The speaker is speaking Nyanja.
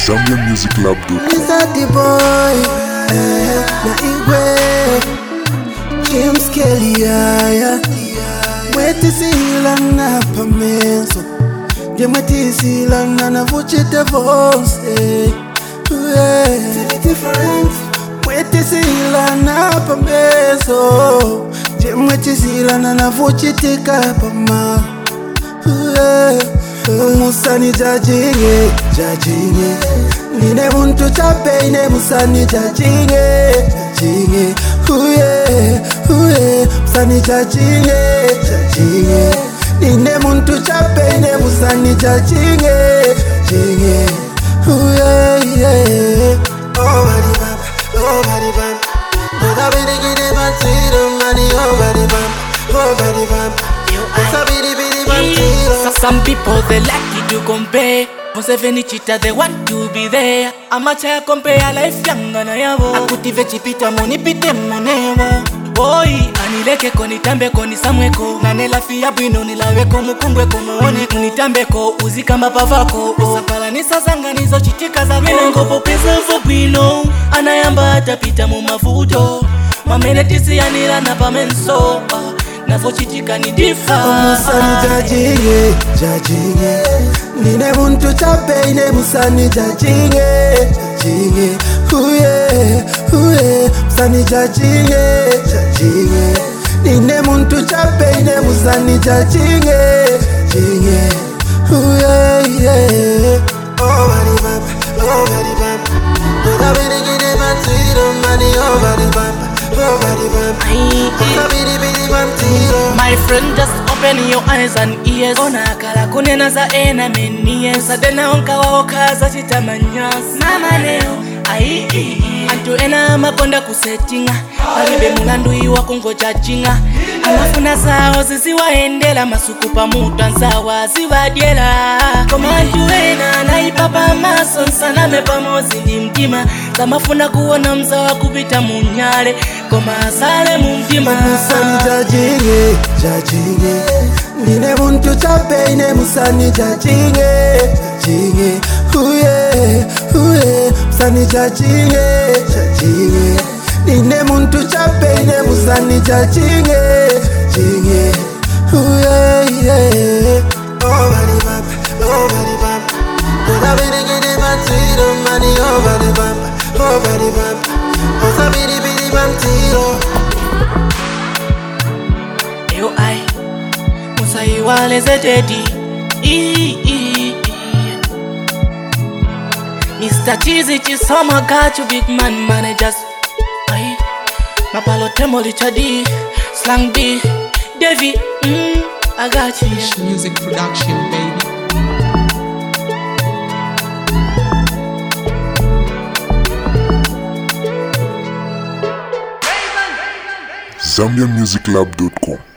ZambianMusicLab.com. Lisa the boy, na Igwe, James Kelly, Mweti sila na pamenso, Mweti sila na voce de voce, different. Mweti sila na pamenso, Mweti sila na voce de kapama. Musani jajinge, jajinge. Nine muntu chape, ine musani jajinge, jajinge. Musani jajinge, jajinge. Nine muntu chape, ine musani jajinge, jajinge. Oh bari bam, oh bari bam. Oda bidi gidi bantiro, mani oh bari bam, oh bari bam. Oda bidi bidi bantiro. Some people they like you to compare. Museveni chita they want to be there. Amacha compare life yanga na yavo. Akutive chipita moni pite monevo. Boy, anileke konitambe koni samweko. Nanela fiya bwino nilaweko mukungweko muone. Unitambeko uzikamba pavako. Usapala nisasanga nizo chitika za vile. Ngopo pesa for bwino. Anayamba atapita mu mafuto. Mamenetisi yanira na pamenso. Nafo chitika ni difa. Musani jajinge, jajinge. Nine muntu chape, ine musani jajinge, jajinge. Musani jajinge, jajinge. Nine muntu chape, ine musani jajinge, jajinge. Oh bari bam, oh bari bam. Oda bidi gidi bantiro, mani oh bari bam, oh bari bam. Oda bidi bidi bantiro. My friend, just open your eyes and ears. Ona kala kunena za ena meniye. Sadena onka wa okaza chitamanyas. Mama leo, antu ena makonda kusetinga. Palibe mulandu iwa kungo jajinga. Amafuna sao sisi waendela. Masuku pa mutansawa siwadiela. Koma antu ena na ipapa mason sana mepa mozi ndi mtima. Samafuna kuona mzawa kupita munyale. Koma asale mumtima. Musani jajinge, jajinge. Nine muntu chape, ine musani jajinge, jajinge. Musani jajinge, jajinge. Nine muntu chape, ine musani jajinge, jajinge. Oh bari bam, oh bari bam. Oda bidi gidi bantiro, mani oh bari bam, oh bari bam. Oda bidi bidi bantiro. Yo ai Musai wale zetedi Mr. Cheesy Chisoma got you big man managers. Ai Mapalo Temoli Chadi Slang B Devi I got you. Fish Music Production, baby. ZambianMusicLab.com.